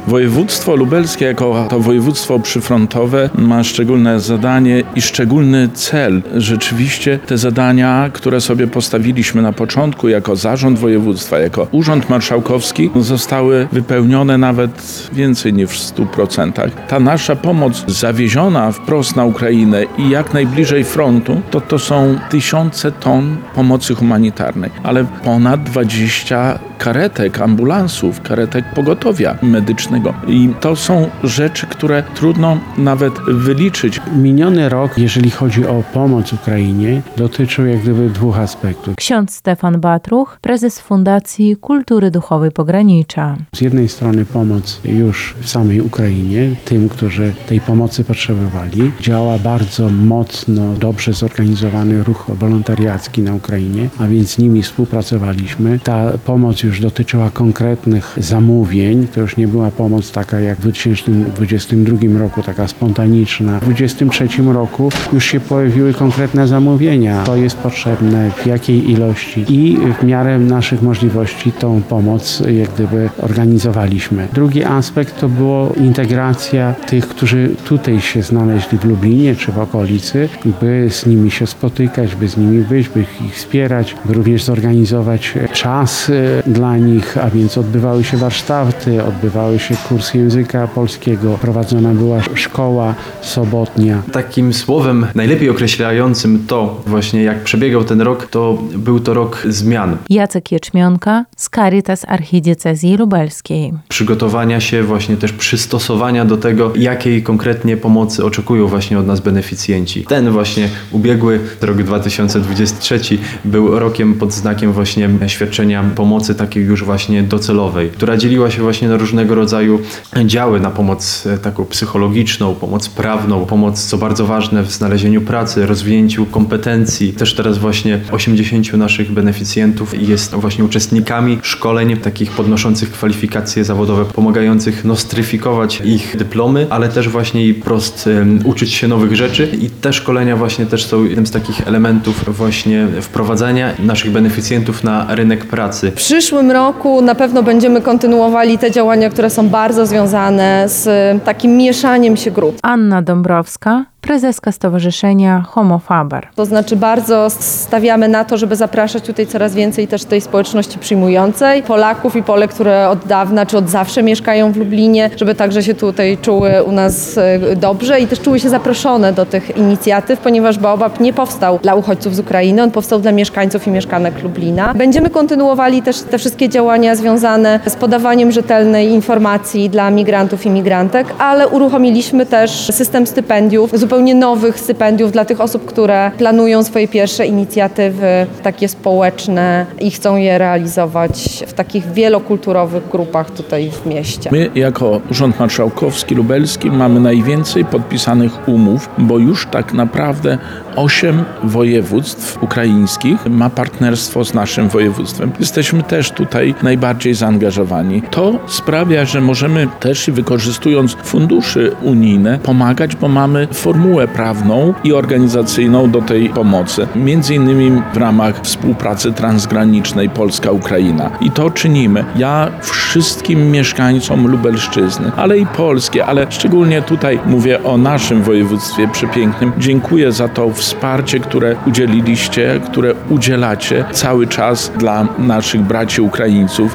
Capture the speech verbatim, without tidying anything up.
Województwo lubelskie jako to województwo przyfrontowe ma szczególne zadanie i szczególny cel. Rzeczywiście te zadania, które sobie postawiliśmy na początku jako zarząd województwa, jako urząd marszałkowski, zostały wypełnione nawet więcej niż w stu procentach. Ta nasza pomoc zawieziona wprost na Ukrainę i jak najbliżej frontu, to to są tysiące ton pomocy humanitarnej, ale ponad dwadzieścia karetek, ambulansów, karetek pogotowia medycznego. I to są rzeczy, które trudno nawet wyliczyć. Miniony rok, jeżeli chodzi o pomoc Ukrainie, dotyczył jak gdyby dwóch aspektów. Ksiądz Stefan Batruch, prezes Fundacji Kultury Duchowej Pogranicza. Z jednej strony pomoc już w samej Ukrainie, tym, którzy tej pomocy potrzebowali. Działa bardzo mocno, dobrze zorganizowany ruch wolontariacki na Ukrainie, a więc z nimi współpracowaliśmy. Ta pomoc już dotyczyła konkretnych zamówień. To już nie była pomoc taka jak w dwa tysiące dwudziestym drugim roku, taka spontaniczna. W dwa tysiące dwudziestym trzecim roku już się pojawiły konkretne zamówienia. To jest potrzebne, w jakiej ilości i w miarę naszych możliwości tą pomoc jak gdyby organizowaliśmy. Drugi aspekt to było integracja tych, którzy tutaj się znaleźli w Lublinie czy w okolicy, by z nimi się spotykać, by z nimi być, by ich wspierać, by również zorganizować czas dla nich, a więc odbywały się warsztaty, odbywały się kursy języka polskiego, prowadzona była szkoła sobotnia. Takim słowem najlepiej określającym to właśnie jak przebiegał ten rok, to był to rok zmian. Jacek Jeczmionka z Caritas Archidiecezji Lubelskiej. Przygotowania się, właśnie też przystosowania do tego, jakiej konkretnie pomocy oczekują właśnie od nas beneficjenci. Ten właśnie ubiegły rok dwa tysiące dwudziesty trzeci był rokiem pod znakiem właśnie świadczenia pomocy takiej już właśnie docelowej, która dzieliła się właśnie na różnego rodzaju działy, na pomoc taką psychologiczną, pomoc prawną, pomoc, co bardzo ważne, w znalezieniu pracy, rozwinięciu kompetencji. Też teraz właśnie osiemdziesięciu naszych beneficjentów jest właśnie uczestnikami szkoleń takich podnoszących kwalifikacje zawodowe, pomagających nostryfikować ich dyplomy, ale też właśnie i prost um, uczyć się nowych rzeczy i te szkolenia właśnie też są jednym z takich elementów właśnie wprowadzania naszych beneficjentów na rynek pracy. W przyszłym roku na pewno będziemy kontynuowali te działania, które są bardzo związane z takim mieszaniem się grup. Anna Dąbrowska, prezeska Stowarzyszenia Homo Faber. To znaczy bardzo stawiamy na to, żeby zapraszać tutaj coraz więcej też tej społeczności przyjmującej, Polaków i Polek, które od dawna czy od zawsze mieszkają w Lublinie, żeby także się tutaj czuły u nas dobrze i też czuły się zaproszone do tych inicjatyw, ponieważ Baobab nie powstał dla uchodźców z Ukrainy, on powstał dla mieszkańców i mieszkanek Lublina. Będziemy kontynuowali też te wszystkie działania związane z podawaniem rzetelnej informacji dla migrantów i migrantek, ale uruchomiliśmy też system stypendiów, zupełnie nowych stypendiów dla tych osób, które planują swoje pierwsze inicjatywy takie społeczne i chcą je realizować w takich wielokulturowych grupach tutaj w mieście. My jako Urząd Marszałkowski Lubelski mamy najwięcej podpisanych umów, bo już tak naprawdę osiem województw ukraińskich ma partnerstwo z naszym województwem. Jesteśmy też tutaj najbardziej zaangażowani. To sprawia, że możemy też, wykorzystując fundusze unijne, pomagać, bo mamy formułę prawną i organizacyjną do tej pomocy. Między innymi w ramach współpracy transgranicznej Polska-Ukraina. I to czynimy. Ja wszystkim mieszkańcom Lubelszczyzny, ale i Polski, ale szczególnie tutaj mówię o naszym województwie przepięknym. Dziękuję za to wsparcie, które udzieliliście, które udzielacie cały czas dla naszych braci Ukraińców.